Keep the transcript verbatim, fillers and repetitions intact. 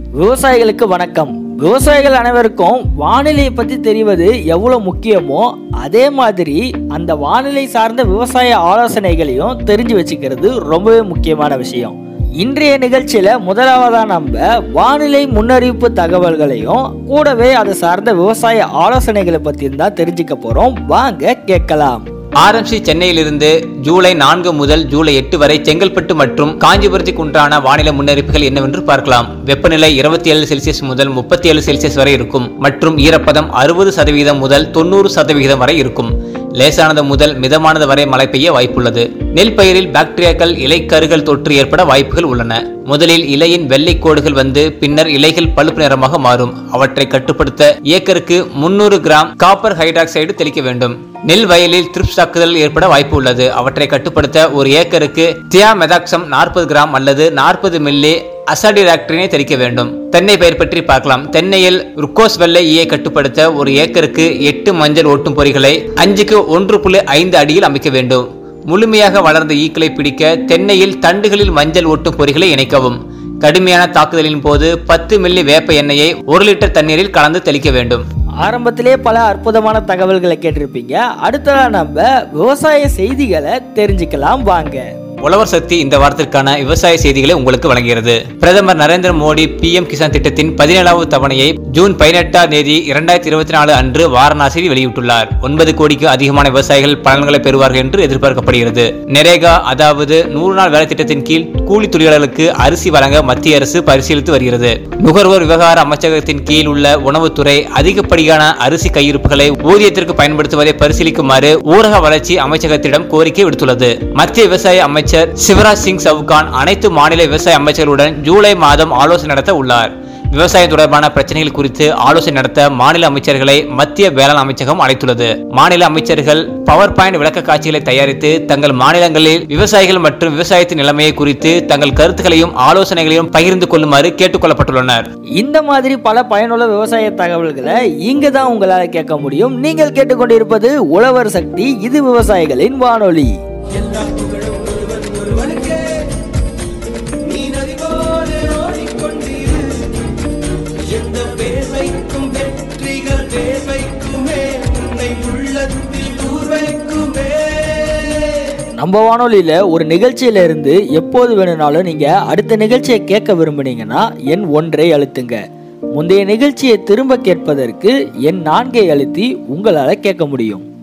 விவசாயிகளுக்கு வணக்கம். விவசாயிகள் அனைவருக்கும் வானிலையை பற்றி தெரிவது எவ்வளோ முக்கியமோ அதே மாதிரி அந்த வானிலை சார்ந்த விவசாய ஆலோசனைகளையும் தெரிஞ்சு வச்சுக்கிறது ரொம்பவே முக்கியமான விஷயம். இன்றைய நிகழ்ச்சியில முதலாவதா நம்ம வானிலை முன்னறிவிப்பு தகவல்களையும் கூடவே அதை சார்ந்த விவசாய ஆலோசனைகளை பற்றி தான் தெரிஞ்சுக்க போறோம். வாங்க கேட்கலாம். ஆர்எம்சி சென்னையிலிருந்து ஜூலை நான்கு முதல் ஜூலை எட்டு வரை செங்கல்பட்டு மற்றும் காஞ்சிபுரத்துக்கு உண்டான வானிலை முன்னறிவிப்புகள் என்னவென்று பார்க்கலாம். வெப்பநிலை இருபத்தி ஏழு செல்சியஸ் முதல் முப்பத்தி ஏழு செல்சியஸ் வரை இருக்கும் மற்றும் ஈரப்பதம் அறுபது சதவீதம் முதல் தொண்ணூறு சதவிகிதம் வரை இருக்கும். லேசானது முதல் மிதமானது வரை மழை பெய்ய வாய்ப்புள்ளது. நெல் பயிரில் பாக்டீரியாக்கள் இலைக்கருகள் தொற்று ஏற்பட வாய்ப்புகள் உள்ளன. முதலில் இலையின் வெள்ளை கோடுகள் வந்து பின்னர் இலைகள் பழுப்பு நிறமாக மாறும். அவற்றை கட்டுப்படுத்த ஏக்கருக்கு முன்னூறு கிராம் காப்பர் ஹைட்ராக்சைடு தெளிக்க வேண்டும். நெல் வயலில் த்ரிப்ஸ் தாக்குதல் ஏற்பட வாய்ப்பு உள்ளது. அவற்றை கட்டுப்படுத்த ஒரு ஏக்கருக்கு தியாமெதாக்சம் நாற்பது கிராம் அல்லது நாற்பது மில்லி அசாடிராக்டினை தெளிக்க வேண்டும். தென்னை பயிர் பற்றி பார்க்கலாம். தென்னையில் ருக்கோஸ் வெள்ளை ஈயை கட்டுப்படுத்த ஒரு ஏக்கருக்கு எட்டு மஞ்சள் ஓட்டும் பொறிகளை அஞ்சுக்கு ஒன்று புள்ளி ஐந்து அடியில் அமைக்க வேண்டும். முழுமையாக வளர்ந்த ஈக்களை பிடிக்க தென்னையில் தண்டுகளில் மஞ்சள் ஓட்டும் பொறிகளை இணைக்கவும். கடுமையான தாக்குதலின் போது பத்து மில்லி வேப்ப எண்ணெயை ஒரு லிட்டர் தண்ணீரில் கலந்து தெளிக்க வேண்டும். ஆரம்பத்திலே பல அற்புதமான தகவல்களை கேட்டிருப்பீங்க. அடுத்ததா நம்ம விவசாய செய்திகளை தெரிஞ்சுக்கலாம் வாங்க. உழவர் சக்தி இந்த வாரத்திற்கான விவசாய செய்திகளை உங்களுக்கு வழங்குகிறது. பிரதமர் நரேந்திர மோடி பி எம் கிசான் திட்டத்தின் பதினேழாவது தவணையை ஜூன் பதினெட்டாம் தேதி இரண்டாயிரத்தி இருபத்தி நாலு அன்று வாரணாசியில் வெளியிட்டுள்ளார். ஒன்பது கோடிக்கு அதிகமான விவசாயிகள் பலன்களை பெறுவார்கள் என்று எதிர்பார்க்கப்படுகிறது. நெரேகா அதாவது நூறு நாள் வேலை திட்டத்தின் கீழ் கூலி தொழிலாளர்களுக்கு அரிசி வழங்க மத்திய அரசு பரிசீலித்து வருகிறது. நுகர்வோர் விவகார அமைச்சகத்தின் கீழ் உள்ள உணவுத்துறை அதிகப்படியான அரிசி கையிருப்புகளை ஊதியத்திற்கு பயன்படுத்துவதை பரிசீலிக்குமாறு ஊரக வளர்ச்சி அமைச்சகத்திடம் கோரிக்கை விடுத்துள்ளது. மத்திய விவசாய அமைச்சர் சிவராஜ் சிங் சவுகான் அனைத்து மாநில விவசாய அமைச்சர்களுடன் ஜூலை மாதம் ஆலோசனை நடத்த உள்ளார். விவசாயம் தொடர்பான பிரச்சனைகள் குறித்து ஆலோசனை நடத்த மாநில அமைச்சர்களை மத்திய வேளாண் அமைச்சகம் அழைத்துள்ளது. மாநில அமைச்சர்கள் பவர் பாயிண்ட் விளக்க காட்சிகளை தயாரித்து தங்கள் மாநிலங்களில் விவசாயிகள் மற்றும் விவசாயத்தின் நிலைமையை குறித்து தங்கள் கருத்துக்களையும் ஆலோசனைகளையும் பகிர்ந்து கொள்ளுமாறு கேட்டுக் கொள்ளப்பட்டுள்ளனர். இந்த மாதிரி பல பயனுள்ள விவசாய தகவல்களை இங்க தான் உங்களால் கேட்க முடியும். நீங்கள் கேட்டுக்கொண்டிருப்பது உழவர் சக்தி. இது விவசாயிகளின் வானொலி. நம்ம வானொலியில ஒரு நிகழ்ச்சியில இருந்து எப்போது வேணும்னாலும் நீங்க அடுத்த நிகழ்ச்சியை கேட்க விரும்புனீங்கன்னா எண் ஒன்றை அழுத்துங்க. முந்தைய நிகழ்ச்சியை திரும்ப கேட்பதற்கு எண் நான்கை அழுத்தி உங்களால கேட்க முடியும்.